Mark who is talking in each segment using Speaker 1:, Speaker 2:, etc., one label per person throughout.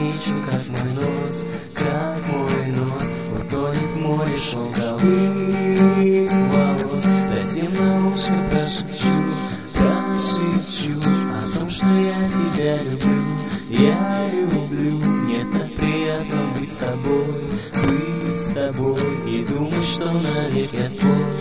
Speaker 1: замечу, как мой нос утонет в море шелковых волос. Затем на ушко прошепчу о том, что я тебя люблю. Я люблю, мне так приятно быть с тобой, и думать, что навек я твой.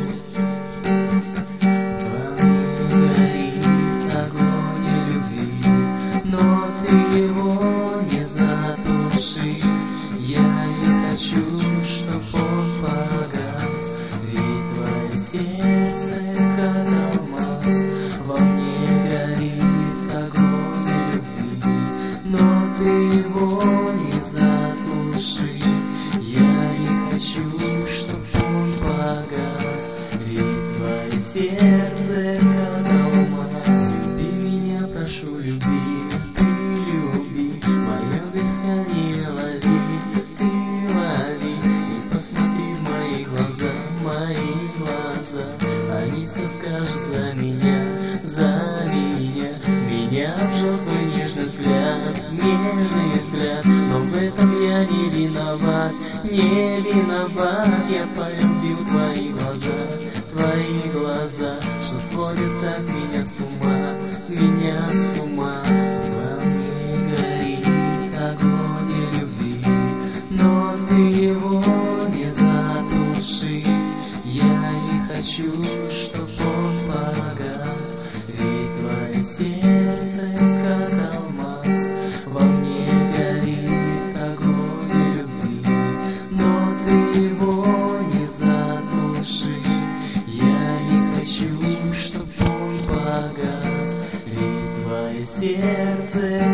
Speaker 1: Во мне горит огонь любви, но ты его не затуши. Я не хочу, чтоб он погас, ведь твое сердце как алмаз. Во мне горит огонь любви, но ты его не затуши. Я не хочу, чтоб он погас, ведь твое сердце как алмаз. Люби меня, прошу, люби, ты люби, мое дыхание лови, ты лови. И посмотри в мои глаза, они все скажут за меня. Меня обжег твой нежный взгляд, но в этом я не виноват. Я полюбил твои глаза, что сводят так меня с ума. Во мне горит огонь любви, но ты его не затуши. Я не хочу, чтоб он погас, ведь твое сердце как алмаз. Во мне горит огонь любви, но ты его не затуши. Я не хочу, чтоб он погас, ведь твое сердце